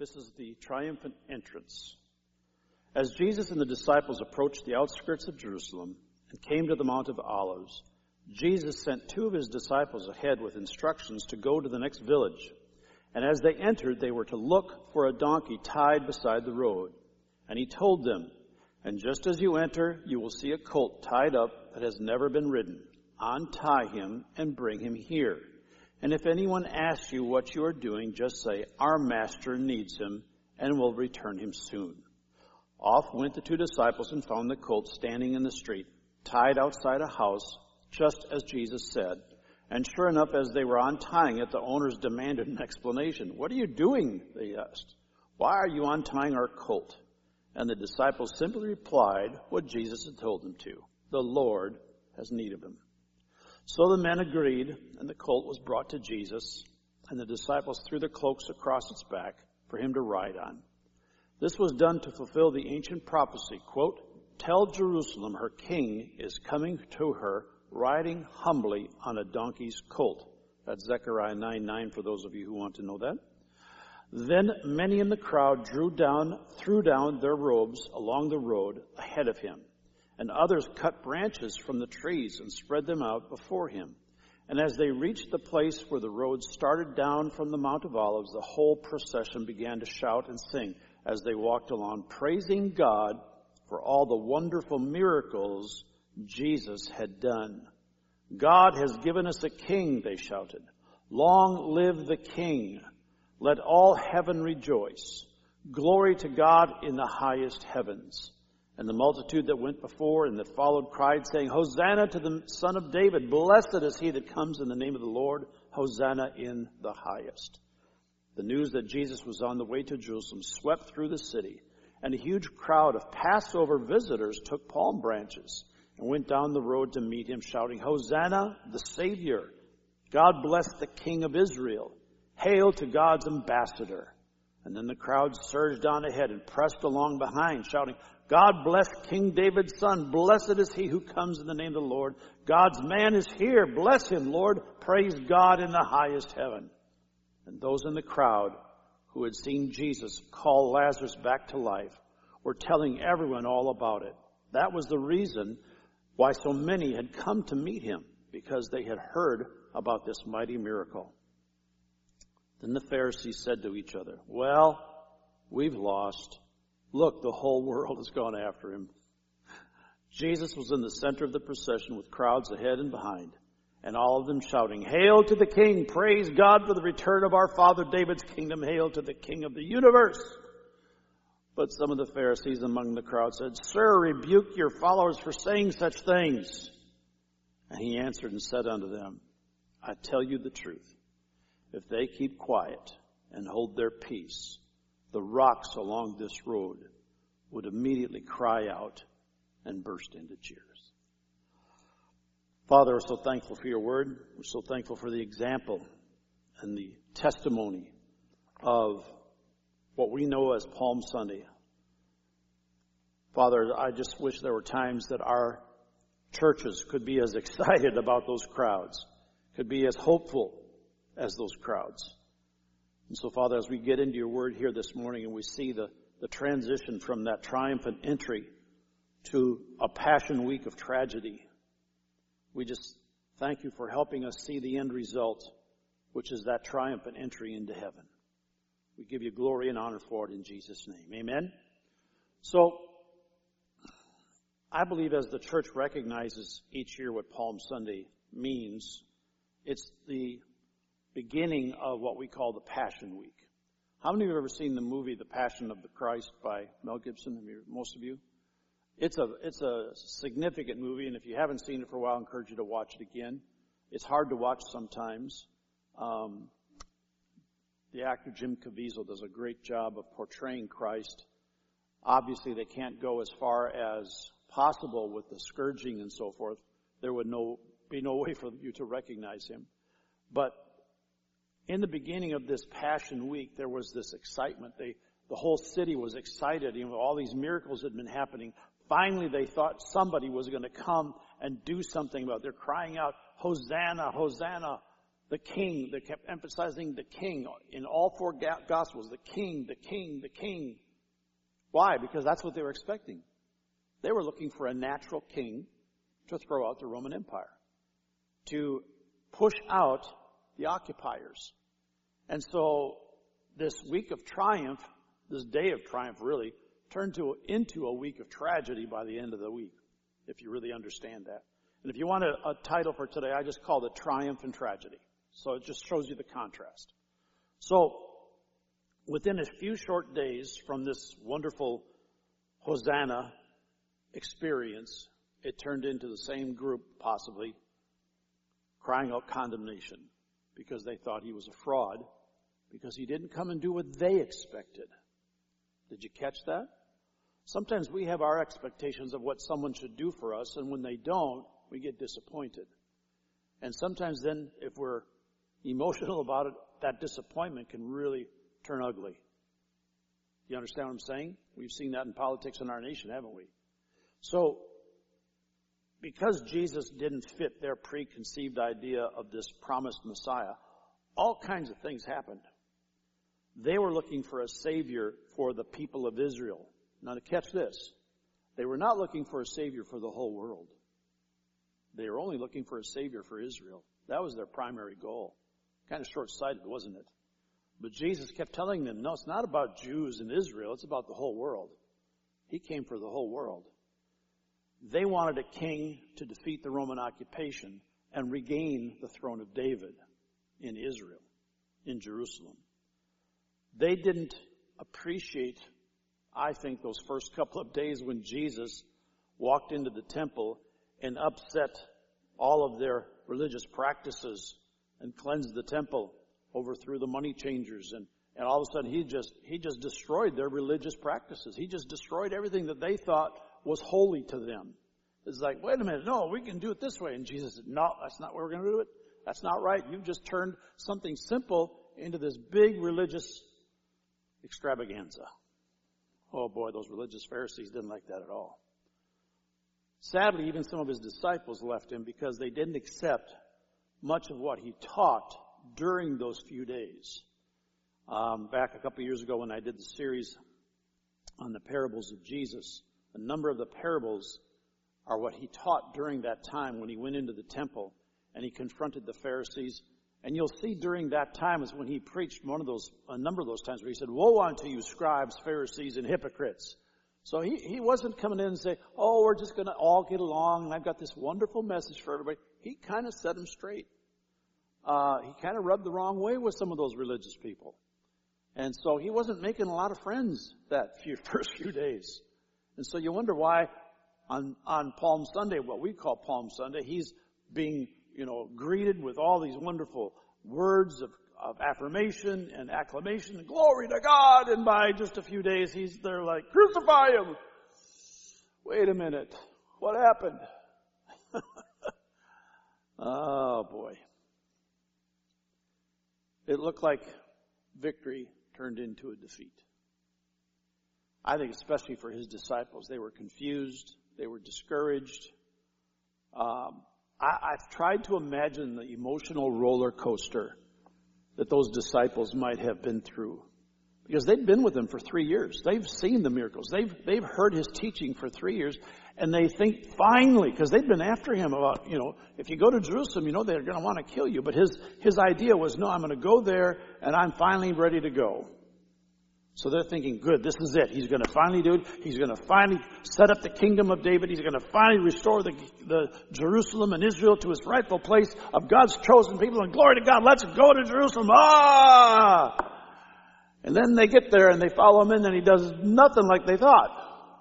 This is the triumphant entrance. As Jesus and the disciples approached the outskirts of Jerusalem and came to the Mount of Olives, Jesus sent two of his disciples ahead with instructions to go to the next village. And as they entered, they were to look for a donkey tied beside the road. And he told them, "And just as you enter, you will see a colt tied up that has never been ridden. Untie him and bring him here. And if anyone asks you what you are doing, just say, 'Our master needs him, and will return him soon.'" Off went the two disciples and found the colt standing in the street, tied outside a house, just as Jesus said. And sure enough, as they were untying it, the owners demanded an explanation. "What are you doing?" they asked. "Why are you untying our colt?" And the disciples simply replied what Jesus had told them to. "The Lord has need of him." So the men agreed, and the colt was brought to Jesus, and the disciples threw their cloaks across its back for him to ride on. This was done to fulfill the ancient prophecy, quote, "Tell Jerusalem her king is coming to her, riding humbly on a donkey's colt." That's Zechariah 9:9 for those of you who want to know that. Then many in the crowd threw down their robes along the road ahead of him. And others cut branches from the trees and spread them out before him. And as they reached the place where the road started down from the Mount of Olives, the whole procession began to shout and sing as they walked along, praising God for all the wonderful miracles Jesus had done. "God has given us a king," they shouted. "Long live the king. Let all heaven rejoice. Glory to God in the highest heavens." And the multitude that went before and that followed cried, saying, "Hosanna to the Son of David. Blessed is he that comes in the name of the Lord. Hosanna in the highest." The news that Jesus was on the way to Jerusalem swept through the city, and a huge crowd of Passover visitors took palm branches and went down the road to meet him, shouting, "Hosanna, the Savior. God bless the King of Israel. Hail to God's ambassador." And then the crowd surged on ahead and pressed along behind, shouting, "God bless King David's son. Blessed is he who comes in the name of the Lord. God's man is here. Bless him, Lord. Praise God in the highest heaven." And those in the crowd who had seen Jesus call Lazarus back to life were telling everyone all about it. That was the reason why so many had come to meet him, because they had heard about this mighty miracle. Then the Pharisees said to each other, "Well, we've lost. Look, the whole world has gone after him." Jesus was in the center of the procession with crowds ahead and behind, and all of them shouting, "Hail to the King! Praise God for the return of our father David's kingdom! Hail to the King of the universe!" But some of the Pharisees among the crowd said, "Sir, rebuke your followers for saying such things." And he answered and said unto them, "I tell you the truth. If they keep quiet and hold their peace, the rocks along this road would immediately cry out and burst into cheers." Father, we're so thankful for your word. We're so thankful for the example and the testimony of what we know as Palm Sunday. Father, I just wish there were times that our churches could be as excited about those crowds, could be as hopeful as those crowds. And so, Father, as we get into your word here this morning and we see the transition from that triumphant entry to a Passion Week of tragedy, we just thank you for helping us see the end result, which is that triumphant entry into heaven. We give you glory and honor for it in Jesus' name. Amen? So, I believe as the church recognizes each year what Palm Sunday means, it's the beginning of what we call the Passion Week. How many of you have ever seen the movie The Passion of the Christ by Mel Gibson? Most of you? It's a significant movie, and if you haven't seen it for a while, I encourage you to watch it again. It's hard to watch sometimes. The actor Jim Caviezel does a great job of portraying Christ. Obviously, they can't go as far as possible with the scourging and so forth. There would be no way for you to recognize him. But in the beginning of this Passion Week, there was this excitement. The whole city was excited. All these miracles had been happening. Finally, they thought somebody was going to come and do something about it. They're crying out, "Hosanna, Hosanna." The king. They kept emphasizing the king in all four Gospels. The king, the king, the king. Why? Because that's what they were expecting. They were looking for a natural king to throw out the Roman Empire, to push out the occupiers. And so this week of triumph, this day of triumph really, turned into a week of tragedy by the end of the week, if you really understand that. And if you want a title for today, I just called it Triumph and Tragedy. So it just shows you the contrast. So within a few short days from this wonderful Hosanna experience, it turned into the same group, possibly, crying out condemnation because they thought he was a fraud, because he didn't come and do what they expected. Did you catch that? Sometimes we have our expectations of what someone should do for us, and when they don't, we get disappointed. And sometimes then, if we're emotional about it, that disappointment can really turn ugly. You understand what I'm saying? We've seen that in politics in our nation, haven't we? So, because Jesus didn't fit their preconceived idea of this promised Messiah, all kinds of things happened. They were looking for a Savior for the people of Israel. Now to catch this, they were not looking for a Savior for the whole world. They were only looking for a Savior for Israel. That was their primary goal. Kind of short-sighted, wasn't it? But Jesus kept telling them, no, it's not about Jews and Israel, it's about the whole world. He came for the whole world. They wanted a king to defeat the Roman occupation and regain the throne of David in Israel, in Jerusalem. They didn't appreciate, I think, those first couple of days when Jesus walked into the temple and upset all of their religious practices and cleansed the temple, overthrew the money changers, and all of a sudden he just destroyed their religious practices. He just destroyed everything that they thought was holy to them. It's like, wait a minute, no, we can do it this way. And Jesus said, no, that's not where we're going to do it. That's not right. You've just turned something simple into this big religious extravaganza. Oh boy, those religious Pharisees didn't like that at all. Sadly, even some of his disciples left him because they didn't accept much of what he taught during those few days. Back a couple years ago when I did the series on the parables of Jesus, a number of the parables are what he taught during that time when he went into the temple and he confronted the Pharisees. And you'll see during that time is when he preached a number of those times where he said, woe unto you, scribes, Pharisees, and hypocrites. So he wasn't coming in and saying, oh, we're just going to all get along and I've got this wonderful message for everybody. He kind of set them straight. He kind of rubbed the wrong way with some of those religious people. And so he wasn't making a lot of friends that first few days. And so you wonder why on Palm Sunday, what we call Palm Sunday, he's being, greeted with all these wonderful words of affirmation and acclamation and glory to God. And by just a few days, they're like, crucify him. Wait a minute. What happened? Oh boy. It looked like victory turned into a defeat. I think especially for his disciples, they were confused. They were discouraged. I've tried to imagine the emotional roller coaster that those disciples might have been through. Because they'd been with him for 3 years. They've seen the miracles. They've heard his teaching for 3 years. And they think finally, because they've been after him about, if you go to Jerusalem, they're going to want to kill you. But his idea was, no, I'm going to go there and I'm finally ready to go. So they're thinking, good, this is it. He's going to finally do it. He's going to finally set up the kingdom of David. He's going to finally restore the Jerusalem and Israel to its rightful place of God's chosen people. And glory to God, let's go to Jerusalem. And then they get there and they follow him in and he does nothing like they thought.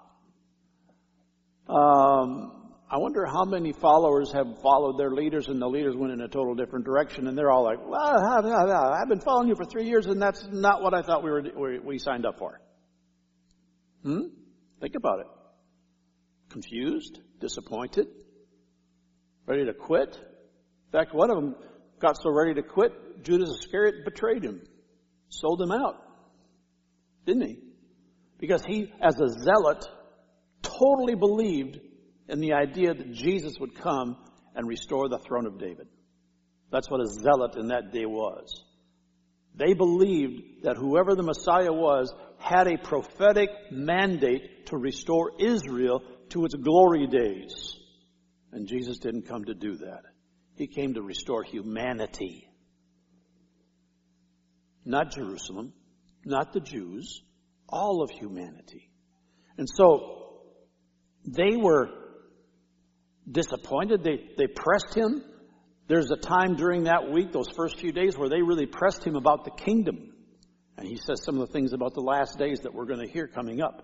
I wonder how many followers have followed their leaders and the leaders went in a total different direction and they're all like, well, I've been following you for 3 years and that's not what I thought we signed up for. Think about it. Confused, disappointed, ready to quit. In fact, one of them got so ready to quit, Judas Iscariot betrayed him, sold him out. Didn't he? Because he, as a zealot, totally believed in the idea that Jesus would come and restore the throne of David. That's what a zealot in that day was. They believed that whoever the Messiah was had a prophetic mandate to restore Israel to its glory days. And Jesus didn't come to do that. He came to restore humanity. Not Jerusalem, not the Jews, all of humanity. And so they were disappointed. They pressed him. There's a time during that week, those first few days, where they really pressed him about the kingdom. And he says some of the things about the last days that we're going to hear coming up.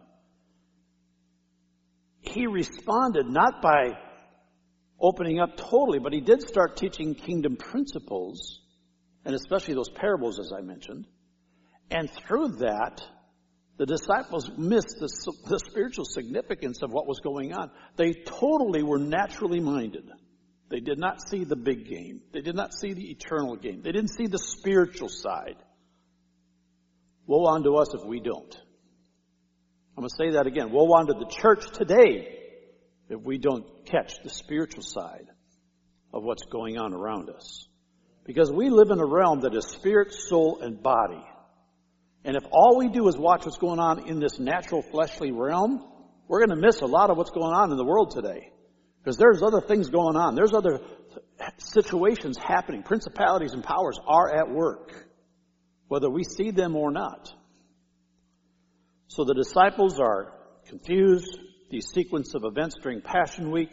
He responded not by opening up totally, but he did start teaching kingdom principles, and especially those parables, as I mentioned. And through that, the disciples missed the spiritual significance of what was going on. They totally were naturally minded. They did not see the big game. They did not see the eternal game. They didn't see the spiritual side. Woe unto us if we don't. I'm going to say that again. Woe unto the church today if we don't catch the spiritual side of what's going on around us. Because we live in a realm that is spirit, soul, and body. And if all we do is watch what's going on in this natural fleshly realm, we're going to miss a lot of what's going on in the world today. Because there's other things going on. There's other situations happening. Principalities and powers are at work, whether we see them or not. So the disciples are confused. The sequence of events during Passion Week,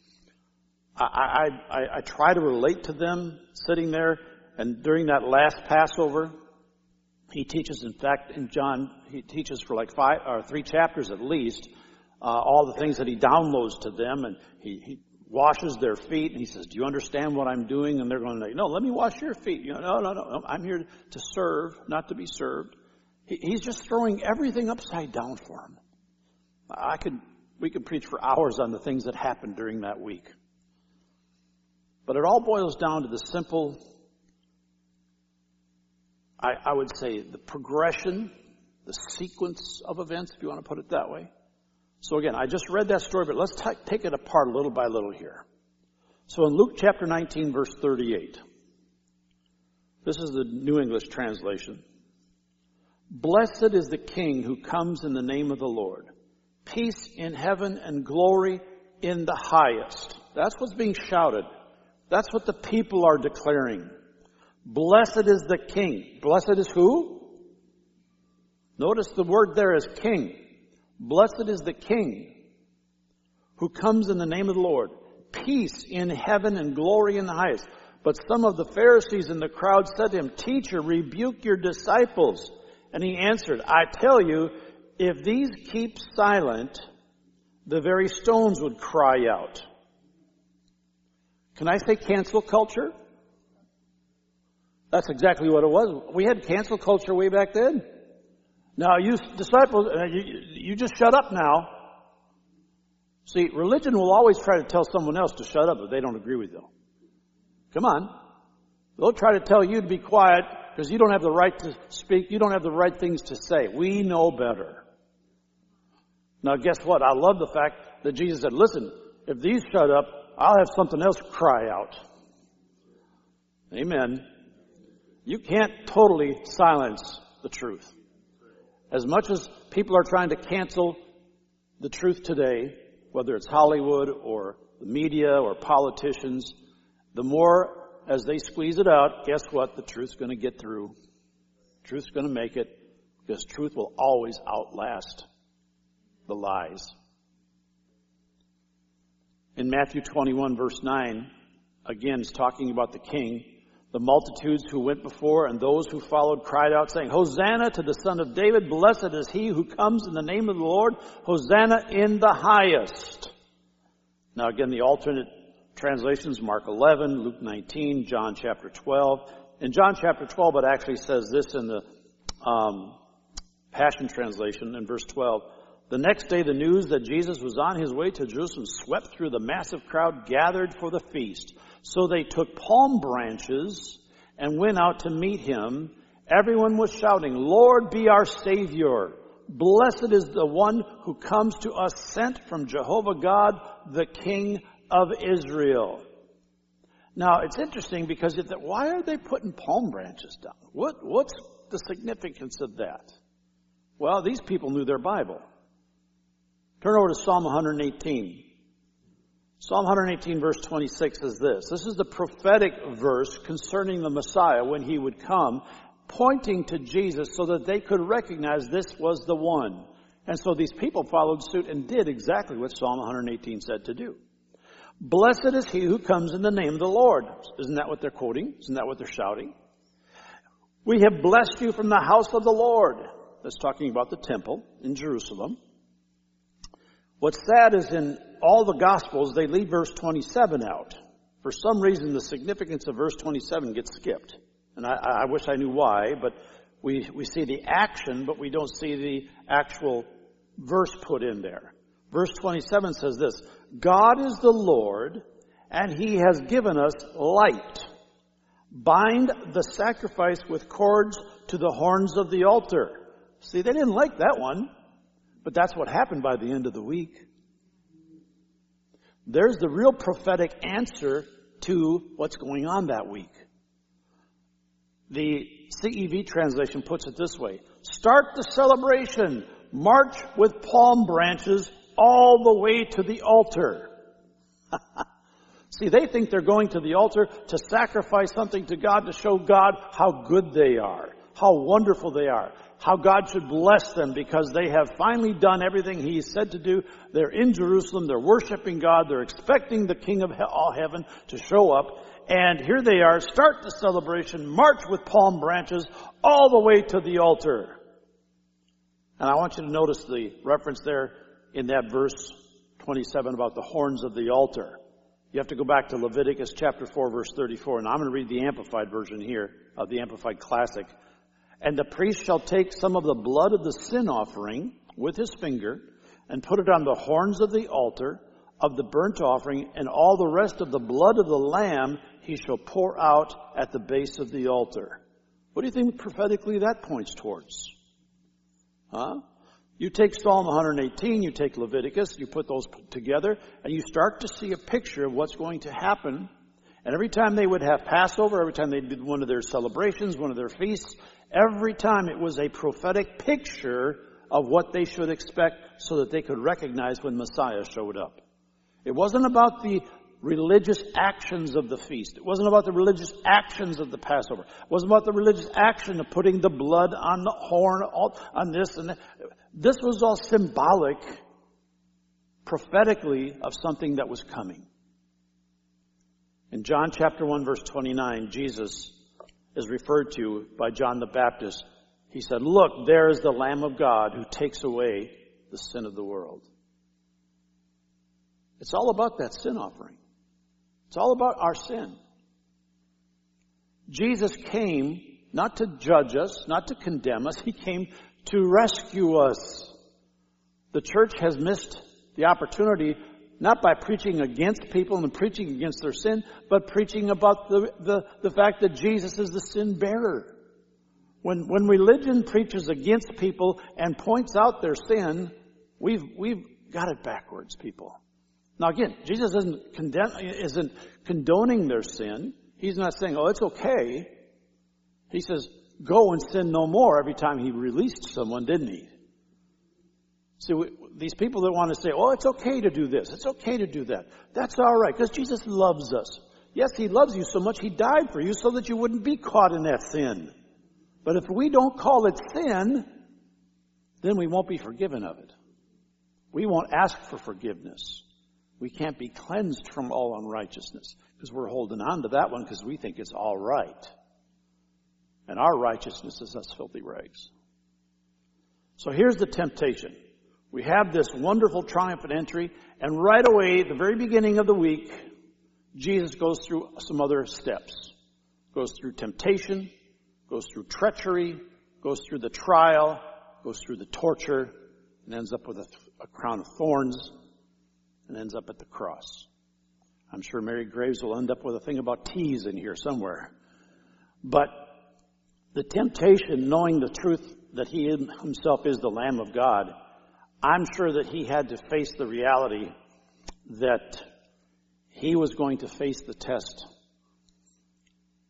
I try to relate to them sitting there. And during that last Passover, he teaches, in fact, in John, he teaches for like 3 chapters at least, all the things that he downloads to them. And he washes their feet, and he says, do you understand what I'm doing? And they're going, no, let me wash your feet. No, I'm here to serve, not to be served. He's just throwing everything upside down for them. We could preach for hours on the things that happened during that week. But it all boils down to the simple, I would say, the progression, the sequence of events, if you want to put it that way. So again, I just read that story, but let's take it apart little by little here. So in Luke chapter 19, verse 38, this is the New English translation. Blessed is the King who comes in the name of the Lord. Peace in heaven and glory in the highest. That's what's being shouted. That's what the people are declaring. Blessed is the King. Blessed is who? Notice the word there is King. Blessed is the King who comes in the name of the Lord. Peace in heaven and glory in the highest. But some of the Pharisees in the crowd said to him, Teacher, rebuke your disciples. And he answered, I tell you, if these keep silent, the very stones would cry out. Can I say cancel culture? That's exactly what it was. We had cancel culture way back then. Now, you disciples, you just shut up now. See, religion will always try to tell someone else to shut up if they don't agree with you. Come on. They'll try to tell you to be quiet because you don't have the right to speak. You don't have the right things to say. We know better. Now, guess what? I love the fact that Jesus said, listen, if these shut up, I'll have something else cry out. Amen. You can't totally silence the truth. As much as people are trying to cancel the truth today, whether it's Hollywood or the media or politicians, the more as they squeeze it out, guess what? The truth's going to get through. Truth's going to make it, because truth will always outlast the lies. In Matthew 21, verse 9, again, it's talking about the King. The multitudes who went before and those who followed cried out, saying, Hosanna to the Son of David. Blessed is he who comes in the name of the Lord. Hosanna in the highest. Now again, the alternate translations, Mark 11, Luke 19, John chapter 12. In John chapter 12, it actually says this in the Passion Translation in verse 12. The next day, the news that Jesus was on his way to Jerusalem swept through the massive crowd gathered for the feast. So they took palm branches and went out to meet him. Everyone was shouting, Lord, be our Savior. Blessed is the one who comes to us sent from Jehovah God, the King of Israel. Now, it's interesting because why are they putting palm branches down? What's the significance of that? Well, these people knew their Bible. Turn over to Psalm 118. Psalm 118 verse 26 is this. This is the prophetic verse concerning the Messiah when he would come, pointing to Jesus so that they could recognize this was the one. And so these people followed suit and did exactly what Psalm 118 said to do. Blessed is he who comes in the name of the Lord. Isn't that what they're quoting? Isn't that what they're shouting? We have blessed you from the house of the Lord. That's talking about the temple in Jerusalem. What's sad is in all the Gospels, they leave verse 27 out. For some reason, the significance of verse 27 gets skipped. And I wish I knew why, but we see the action, but we don't see the actual verse put in there. Verse 27 says this, God is the Lord, and he has given us light. Bind the sacrifice with cords to the horns of the altar. See, they didn't like that one, but that's what happened by the end of the week. There's the real prophetic answer to what's going on that week. The CEV translation puts it this way. Start the celebration. March with palm branches all the way to the altar. See, they think they're going to the altar to sacrifice something to God to show God how good they are, how wonderful they are, how God should bless them because they have finally done everything He said to do. They're in Jerusalem, they're worshiping God, they're expecting the King of all heaven to show up. And here they are, start the celebration, march with palm branches all the way to the altar. And I want you to notice the reference there in that verse 27 about the horns of the altar. You have to go back to Leviticus chapter 4, verse 34. And I'm going to read the Amplified version here of the Amplified Classic. And the priest shall take some of the blood of the sin offering with his finger and put it on the horns of the altar of the burnt offering, and all the rest of the blood of the lamb he shall pour out at the base of the altar. What do you think prophetically that points towards? Huh? You take Psalm 118, you take Leviticus, you put those together, and you start to see a picture of what's going to happen. And every time they would have Passover, every time they did one of their celebrations, one of their feasts, every time it was a prophetic picture of what they should expect so that they could recognize when Messiah showed up. It wasn't about the religious actions of the feast. It wasn't about the religious actions of the Passover. It wasn't about the religious action of putting the blood on the horn, on this and that. This was all symbolic, prophetically, of something that was coming. In John chapter 1, verse 29, Jesus is referred to by John the Baptist. He said, "Look, there is the Lamb of God who takes away the sin of the world." It's all about that sin offering. It's all about our sin. Jesus came not to judge us, not to condemn us. He came to rescue us. The church has missed the opportunity, not by preaching against people and preaching against their sin, but preaching about the fact that Jesus is the sin bearer. When religion preaches against people and points out their sin, we've got it backwards, people. Now again, Jesus isn't condoning their sin. He's not saying, oh, it's okay. He says, go and sin no more every time he released someone, didn't he? See, these people that want to say, oh, it's okay to do this. It's okay to do that. That's all right, because Jesus loves us. Yes, he loves you so much, he died for you so that you wouldn't be caught in that sin. But if we don't call it sin, then we won't be forgiven of it. We won't ask for forgiveness. We can't be cleansed from all unrighteousness because we're holding on to that one because we think it's all right. And our righteousness is us filthy rags. So here's the temptation. We have this wonderful triumphant entry, and right away, at the very beginning of the week, Jesus goes through some other steps. Goes through temptation, goes through treachery, goes through the trial, goes through the torture, and ends up with a crown of thorns, and ends up at the cross. I'm sure Mary Graves will end up with a thing about teas in here somewhere. But the temptation, knowing the truth that he himself is the Lamb of God, I'm sure that he had to face the reality that he was going to face the test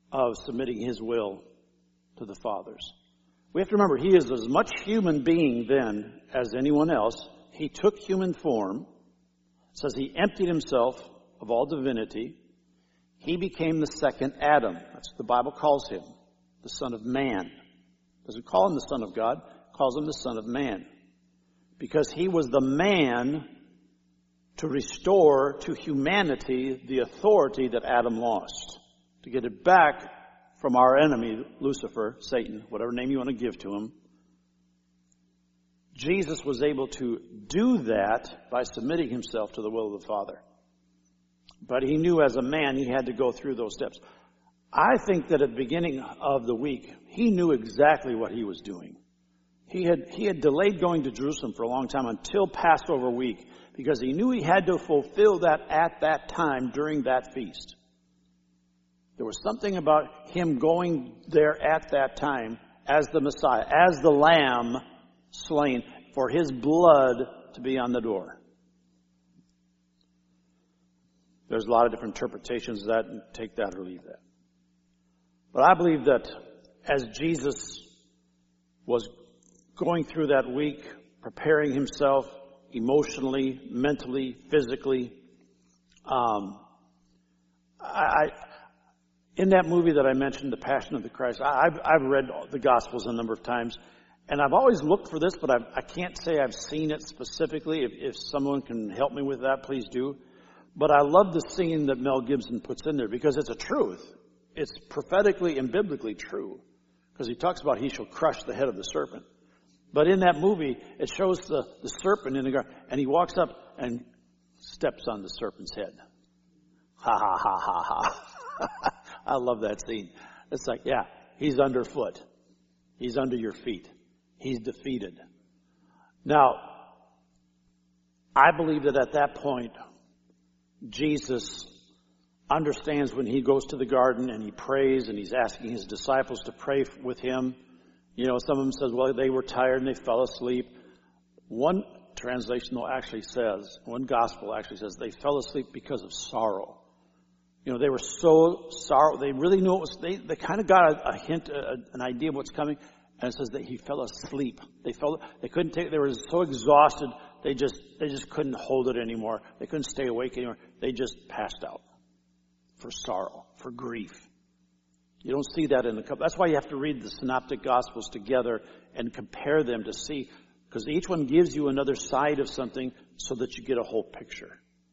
of submitting his will to the Father's. We have to remember, he is as much human being then as anyone else. He took human form. It says he emptied himself of all divinity. He became the second Adam. That's what the Bible calls him, the Son of Man. Doesn't call him the Son of God, calls him the Son of Man. Because he was the man to restore to humanity the authority that Adam lost. To get it back from our enemy, Lucifer, Satan, whatever name you want to give to him. Jesus was able to do that by submitting himself to the will of the Father. But he knew as a man he had to go through those steps. I think that at the beginning of the week, he knew exactly what he was doing. He had delayed going to Jerusalem for a long time until Passover week because he knew he had to fulfill that at that time during that feast. There was something about him going there at that time as the Messiah, as the Lamb slain, for his blood to be on the door. There's a lot of different interpretations of that, and take that or leave that. But I believe that as Jesus was going through that week, preparing himself emotionally, mentally, physically, in that movie that I mentioned, The Passion of the Christ, I've read the Gospels a number of times, and I've always looked for this, but I can't say I've seen it specifically. If someone can help me with that, please do. But I love the scene that Mel Gibson puts in there because it's a truth. It's prophetically and biblically true. Because he talks about he shall crush the head of the serpent. But in that movie, it shows the serpent in the garden, and he walks up and steps on the serpent's head. Ha ha ha ha ha. I love that scene. It's like, yeah, he's underfoot. He's under your feet. He's defeated. Now, I believe that at that point, Jesus understands when he goes to the garden and he prays and he's asking his disciples to pray with him. You know, some of them says, well, they were tired and they fell asleep. One translation, though, actually says, one gospel actually says, they fell asleep because of sorrow. You know, they were so sorrow. They really knew it was, they kind of got a hint, an idea of what's coming. And it says that he fell asleep. They couldn't take, they were so exhausted, they just couldn't hold it anymore. They couldn't stay awake anymore. They just passed out for sorrow, for grief. You don't see that in the couple. That's why you have to read the synoptic gospels together and compare them to see, because each one gives you another side of something so that you get a whole picture.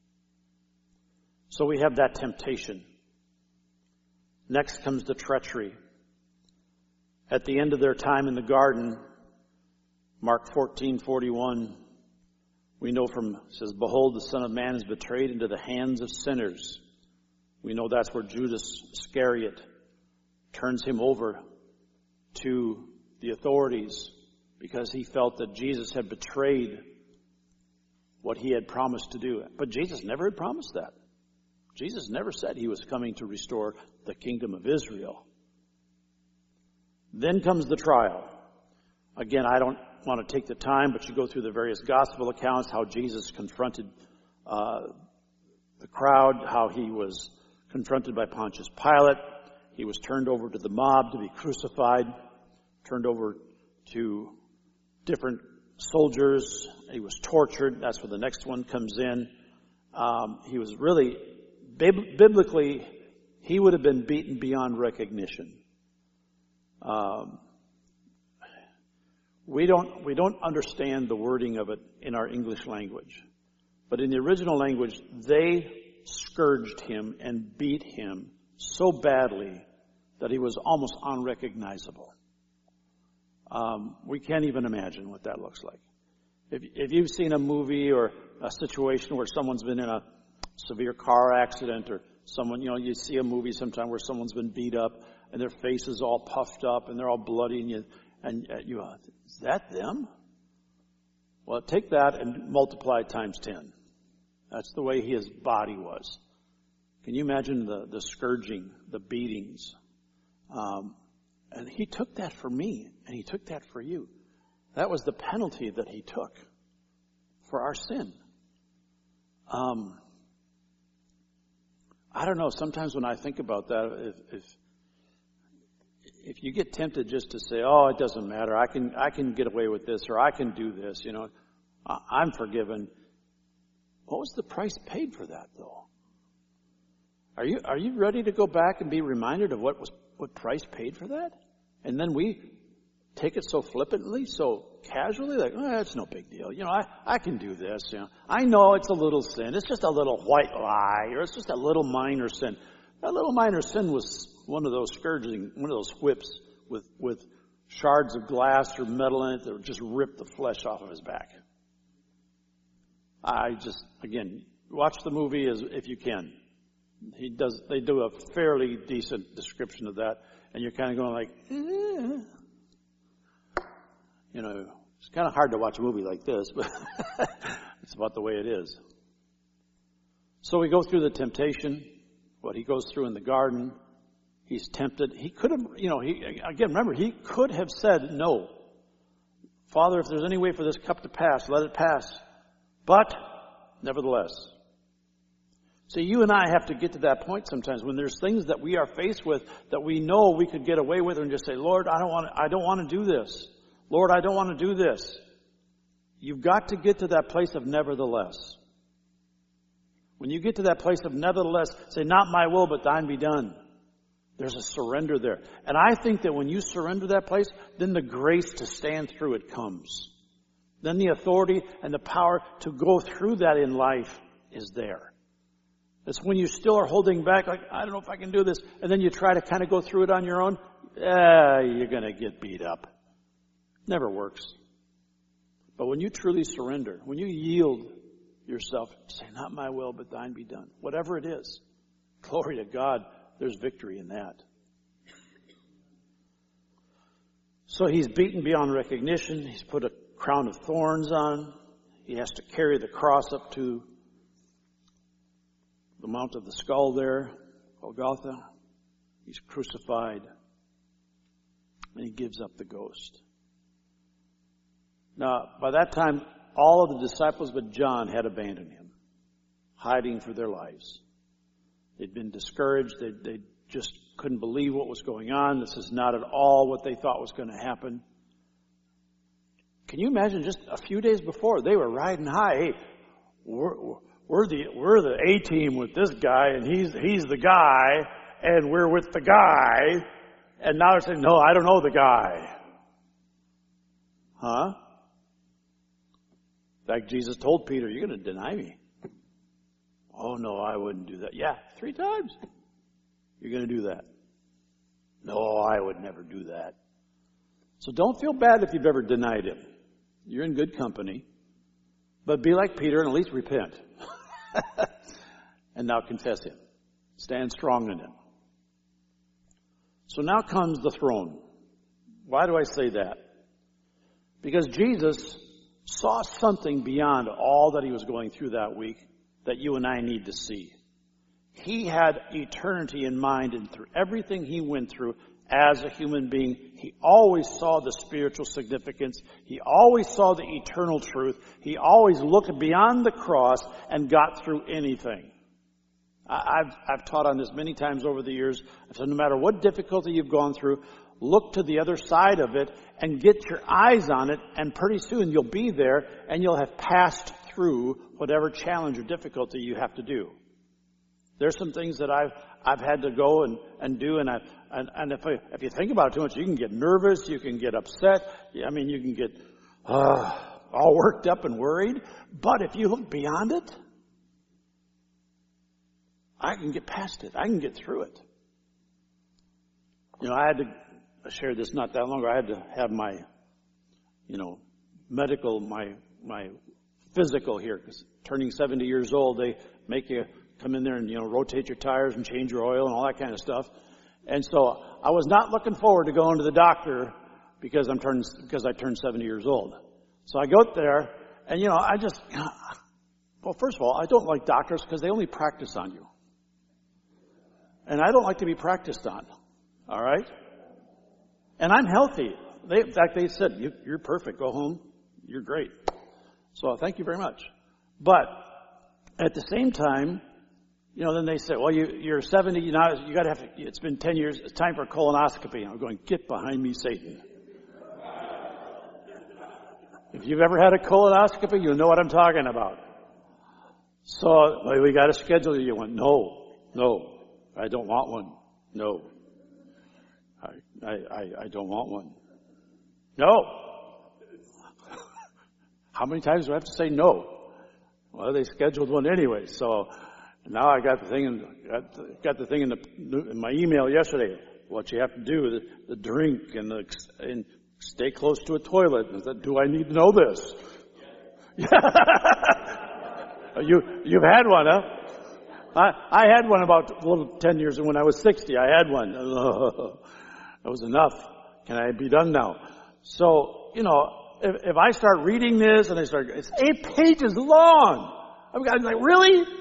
So we have that temptation. Next comes the treachery. At the end of their time in the garden, Mark 14:41, we know from, it says, behold, the Son of Man is betrayed into the hands of sinners. We know that's where Judas Iscariot turns him over to the authorities because he felt that Jesus had betrayed what he had promised to do. But Jesus never had promised that. Jesus never said he was coming to restore the kingdom of Israel. Then comes the trial. Again, I don't want to take the time, but you go through the various gospel accounts, how Jesus confronted the crowd, how he was confronted by Pontius Pilate. He was turned over to the mob to be crucified, turned over to different soldiers. He was tortured. That's where the next one comes in. He was really, biblically, he would have been beaten beyond recognition. We don't understand the wording of it in our English language. But in the original language, they scourged him and beat him so badly that he was almost unrecognizable. We can't even imagine what that looks like. If you've seen a movie or a situation where someone's been in a severe car accident, or someone, you see a movie sometime where someone's been beat up and their face is all puffed up and they're all bloody, and you is that them? Well, take that and multiply it times 10. That's the way his body was. Can you imagine the scourging, the beatings? And he took that for me, and he took that for you. That was the penalty that he took for our sin. I don't know, sometimes when I think about that, if if you get tempted just to say, oh, it doesn't matter, I can get away with this, or I can do this, I'm forgiven. What was the price paid for that, though? Are you ready to go back and be reminded of what price paid for that? And then we take it so flippantly, so casually, like, oh, it's no big deal. I can do this. I know it's a little sin. It's just a little white lie, or it's just a little minor sin. That little minor sin was one of those whips with shards of glass or metal in it that would just rip the flesh off of his back. Again, watch the movie if you can. They do a fairly decent description of that, and you're kind of going like, it's kind of hard to watch a movie like this, but it's about the way it is. So we go through the temptation, what he goes through in the garden. He's tempted. He could have, remember, he could have said no. Father, if there's any way for this cup to pass, let it pass. But, nevertheless. See, you and I have to get to that point sometimes when there's things that we are faced with that we know we could get away with and just say, Lord, I don't want to do this. Lord, I don't want to do this. You've got to get to that place of nevertheless. When you get to that place of nevertheless, say, not my will, but thine be done. There's a surrender there. And I think that when you surrender that place, then the grace to stand through it comes. Then the authority and the power to go through that in life is there. It's when you still are holding back, like, I don't know if I can do this, and then you try to kind of go through it on your own, you're going to get beat up. Never works. But when you truly surrender, when you yield yourself, say, not my will, but thine be done. Whatever it is, glory to God, there's victory in that. So he's beaten beyond recognition. He's put a crown of thorns on. He has to carry the cross up to the Mount of the Skull there, Golgotha. He's crucified. And he gives up the ghost. Now, by that time, all of the disciples but John had abandoned him, hiding for their lives. They'd been discouraged. They just couldn't believe what was going on. This is not at all what they thought was going to happen. Can you imagine just a few days before, they were riding high. Hey, we're the A-team with this guy, and he's the guy, and we're with the guy. And now they're saying, no, I don't know the guy. Huh? Like Jesus told Peter, you're going to deny me. Oh, no, I wouldn't do that. Yeah, 3 times. You're going to do that. No, I would never do that. So don't feel bad if you've ever denied him. You're in good company. But be like Peter and at least repent. And now confess him. Stand strong in him. So now comes the throne. Why do I say that? Because Jesus saw something beyond all that he was going through that week that you and I need to see. He had eternity in mind, and through everything he went through as a human being, he always saw the spiritual significance. He always saw the eternal truth. He always looked beyond the cross and got through anything. I've taught on this many times over the years. So no matter what difficulty you've gone through, look to the other side of it and get your eyes on it, and pretty soon you'll be there and you'll have passed through whatever challenge or difficulty you have to do. There's some things that I've had to go and do, and if you think about it too much, you can get nervous, you can get upset. I mean, you can get all worked up and worried. But if you look beyond it, I can get past it. I can get through it. I had to share this not that long ago. I had to have my, medical, my physical here, because turning 70 years old, they make you come in there and, rotate your tires and change your oil and all that kind of stuff. And so I was not looking forward to going to the doctor because I turned 70 years old. So I go there and, first of all, I don't like doctors because they only practice on you. And I don't like to be practiced on. All right? And I'm healthy. In fact, they said, you're perfect. Go home. You're great. So thank you very much. But at the same time, Then they say, well, you're 70 now. You got to have. It's been 10 years. It's time for a colonoscopy. And I'm going, get behind me, Satan. If you've ever had a colonoscopy, you know what I'm talking about. So we got to schedule you one. No, I don't want one. No, I don't want one. No. How many times do I have to say no? Well, they scheduled one anyway. So now I got the thing in my email yesterday. What you have to do, the drink and stay close to a toilet. And I said, do I need to know this? You've had one, huh? I had one about 10 years when I was 60. I had one. That was enough. Can I be done now? So, if I start reading this and it's 8 pages long. I'm like, really? 8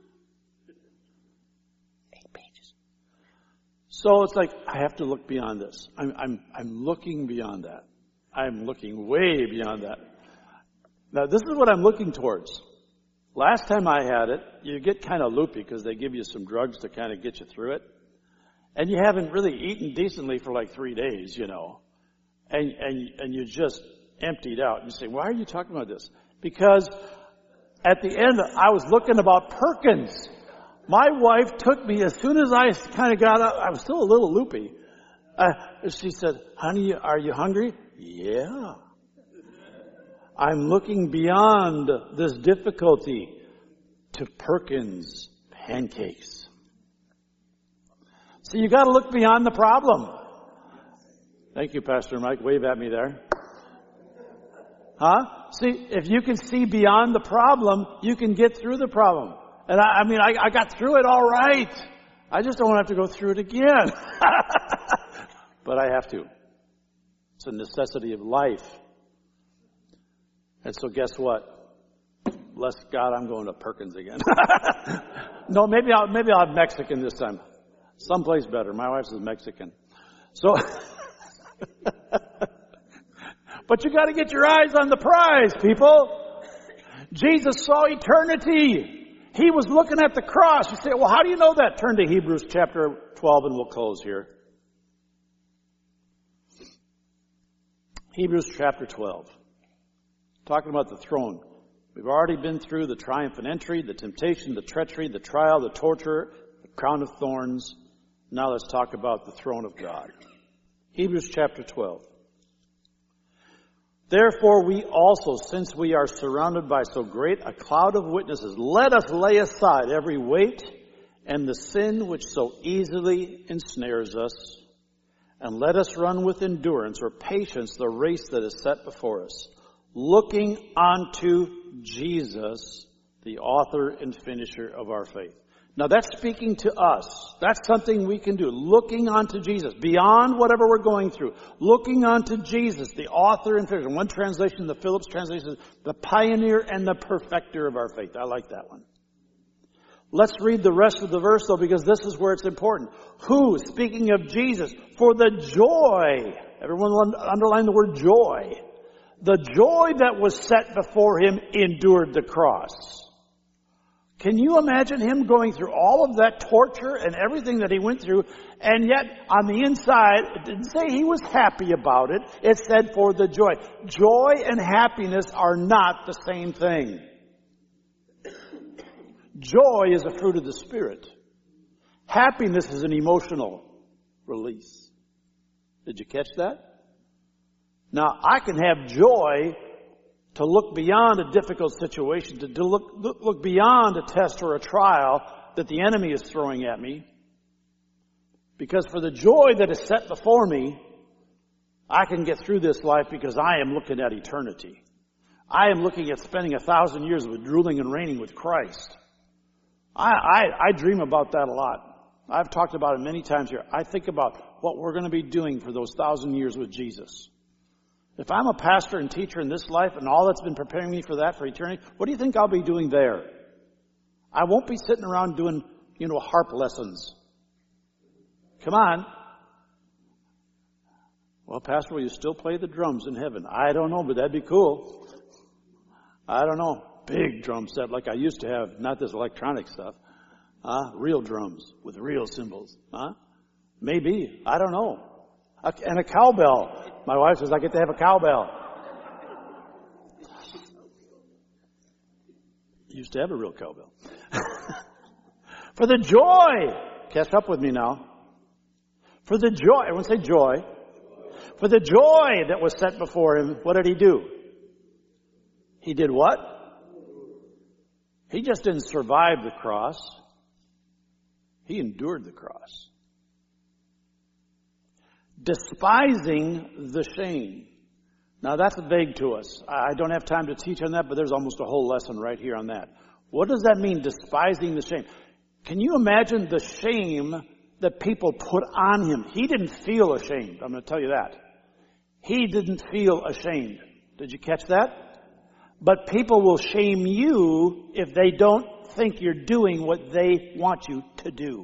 pages. So it's like, I have to look beyond this. I'm looking beyond that. I'm looking way beyond that. Now, this is what I'm looking towards. Last time I had it, you get kind of loopy because they give you some drugs to kind of get you through it. And you haven't really eaten decently for like 3 days, And you're just emptied out. You say, why are you talking about this? Because at the end, I was looking about Perkins. My wife took me, as soon as I kind of got up, I was still a little loopy. She said, honey, are you hungry? Yeah. I'm looking beyond this difficulty to Perkins pancakes. So you got to look beyond the problem. Thank you, Pastor Mike. Wave at me there. Huh? See, if you can see beyond the problem, you can get through the problem. And I got through it all right. I just don't want to have to go through it again. But I have to. It's a necessity of life. And so guess what? Bless God, I'm going to Perkins again. No, maybe I'll have Mexican this time. Someplace better. My wife's is Mexican. So, but you got to get your eyes on the prize, people. Jesus saw eternity. He was looking at the cross. You say, well, how do you know that? Turn to Hebrews chapter 12 and we'll close here. Hebrews chapter 12. Talking about the throne. We've already been through the triumphant entry, the temptation, the treachery, the trial, the torture, the crown of thorns. Now let's talk about the throne of God. Hebrews chapter 12. Therefore we also, since we are surrounded by so great a cloud of witnesses, let us lay aside every weight and the sin which so easily ensnares us, and let us run with endurance or patience the race that is set before us, looking unto Jesus, the author and finisher of our faith. Now that's speaking to us. That's something we can do. Looking unto Jesus, beyond whatever we're going through. Looking unto Jesus, the author and finisher. One translation, the Phillips translation, the pioneer and the perfecter of our faith. I like that one. Let's read the rest of the verse though, because this is where it's important. Who, speaking of Jesus, for the joy, everyone underline the word joy. The joy that was set before him endured the cross. Can you imagine him going through all of that torture and everything that he went through, and yet on the inside, it didn't say he was happy about it. It said for the joy. Joy and happiness are not the same thing. Joy is a fruit of the Spirit. Happiness is an emotional release. Did you catch that? Now, I can have joy to look beyond a difficult situation, to look beyond a test or a trial that the enemy is throwing at me. Because for the joy that is set before me, I can get through this life because I am looking at eternity. I am looking at spending 1,000 years with ruling and reigning with Christ. I dream about that a lot. I've talked about it many times here. I think about what we're going to be doing for those 1,000 years with Jesus. If I'm a pastor and teacher in this life and all that's been preparing me for that for eternity, what do you think I'll be doing there? I won't be sitting around doing, harp lessons. Come on. Well, Pastor, will you still play the drums in heaven? I don't know, but that'd be cool. I don't know. Big drum set like I used to have, not this electronic stuff. Real drums with real cymbals. Maybe. I don't know. And a cowbell. My wife says I get to have a cowbell. Used to have a real cowbell. For the joy. Catch up with me now. For the joy. Everyone say joy. For the joy that was set before him, what did he do? He did what? He just didn't survive the cross. He endured the cross. Despising the shame. Now that's vague to us. I don't have time to teach on that, but there's almost a whole lesson right here on that. What does that mean, despising the shame? Can you imagine the shame that people put on him? He didn't feel ashamed. I'm going to tell you that. He didn't feel ashamed. Did you catch that? But people will shame you if they don't think you're doing what they want you to do.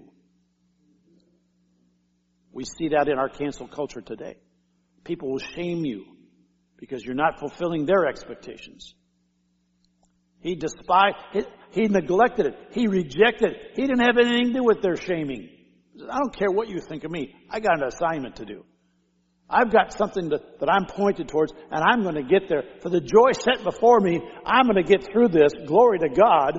We see that in our cancel culture today. People will shame you because you're not fulfilling their expectations. He despised it. He neglected it. He rejected it. He didn't have anything to do with their shaming. He said, I don't care what you think of me. I got an assignment to do. I've got something that I'm pointed towards, and I'm going to get there. For the joy set before me, I'm going to get through this. Glory to God.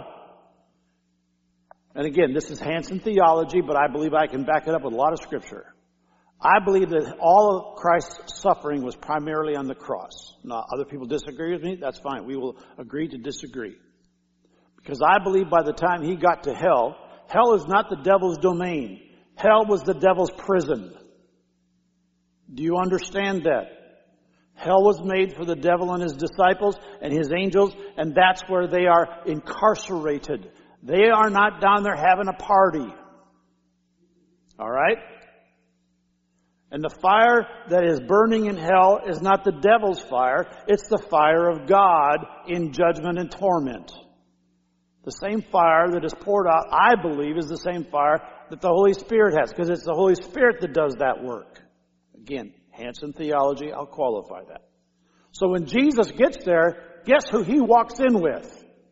And again, this is Hanson theology, but I believe I can back it up with a lot of Scripture. I believe that all of Christ's suffering was primarily on the cross. Now, other people disagree with me. That's fine. We will agree to disagree. Because I believe by the time he got to hell, hell is not the devil's domain. Hell was the devil's prison. Do you understand that? Hell was made for the devil and his disciples and his angels, and that's where they are incarcerated. They are not down there having a party. All right? And the fire that is burning in hell is not the devil's fire. It's the fire of God in judgment and torment. The same fire that is poured out, I believe, is the same fire that the Holy Spirit has, because it's the Holy Spirit that does that work. Again, Hanson theology, I'll qualify that. So when Jesus gets there, guess who he walks in with?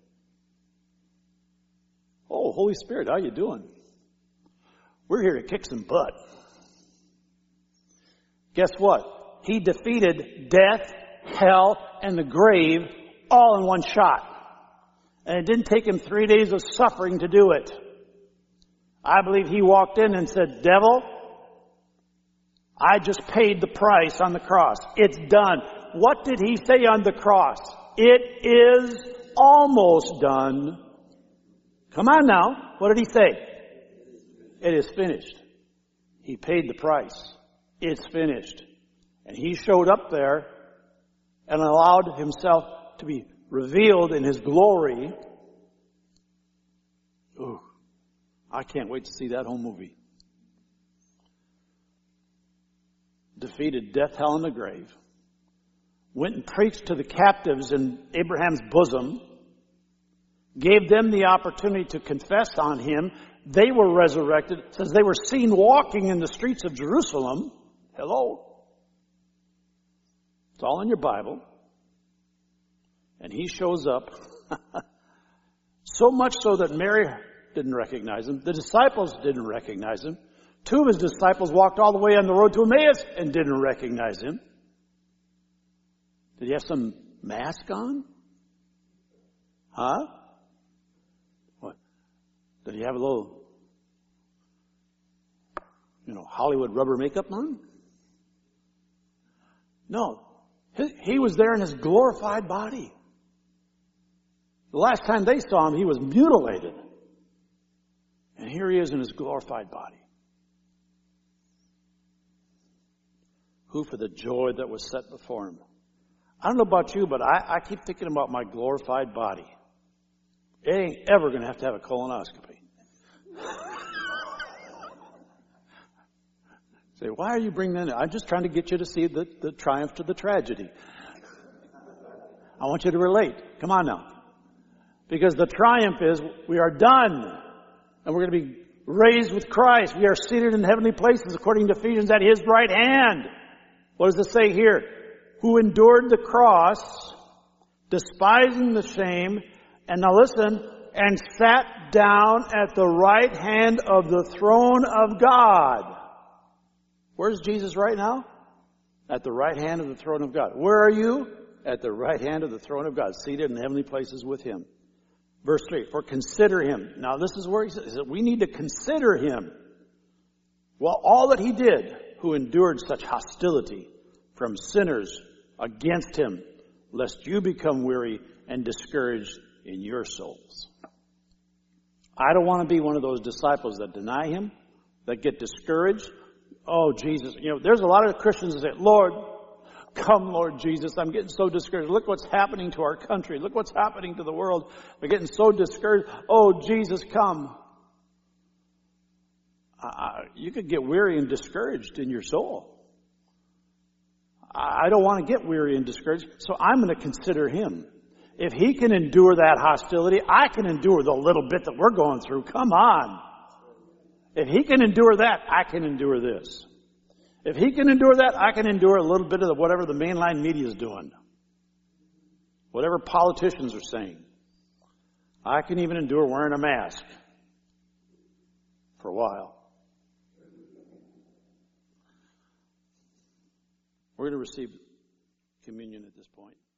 Oh, Holy Spirit, how you doing? We're here to kick some butt. Guess what? He defeated death, hell, and the grave all in one shot. And it didn't take him 3 days of suffering to do it. I believe he walked in and said, devil, I just paid the price on the cross. It's done. What did he say on the cross? It is almost done. Come on now. What did he say? It is finished. He paid the price. It's finished. And he showed up there and allowed himself to be revealed in his glory. Ooh, I can't wait to see that whole movie. Defeated death, hell, and the grave. Went and preached to the captives in Abraham's bosom. Gave them the opportunity to confess on him. They were resurrected. It says they were seen walking in the streets of Jerusalem. Hello. It's all in your Bible. And he shows up. So much so that Mary didn't recognize him. The disciples didn't recognize him. 2 of his disciples walked all the way on the road to Emmaus and didn't recognize him. Did he have some mask on? Huh? What? Did he have a little, Hollywood rubber makeup on? No. He was there in his glorified body. The last time they saw him, he was mutilated. And here he is in his glorified body. Who for the joy that was set before him. I don't know about you, but I keep thinking about my glorified body. It ain't ever going to have a colonoscopy. Say, why are you bringing that in? I'm just trying to get you to see the triumph to the tragedy. I want you to relate. Come on now. Because the triumph is we are done. And we're going to be raised with Christ. We are seated in heavenly places according to Ephesians at his right hand. What does it say here? Who endured the cross, despising the shame, and now listen, and sat down at the right hand of the throne of God. Where's Jesus right now? At the right hand of the throne of God. Where are you? At the right hand of the throne of God, seated in heavenly places with Him. Verse 3, for consider Him. Now this is where he says that we need to consider Him. Well, all that He did, who endured such hostility from sinners against Him, lest you become weary and discouraged in your souls. I don't want to be one of those disciples that deny Him, that get discouraged. Oh, Jesus. There's a lot of Christians that say, Lord, come, Lord Jesus. I'm getting so discouraged. Look what's happening to our country. Look what's happening to the world. We're getting so discouraged. Oh, Jesus, come. You could get weary and discouraged in your soul. I don't want to get weary and discouraged, so I'm going to consider Him. If He can endure that hostility, I can endure the little bit that we're going through. Come on. If He can endure that, I can endure this. If He can endure that, I can endure a little bit of whatever the mainline media is doing. Whatever politicians are saying. I can even endure wearing a mask. For a while. We're going to receive communion at this point.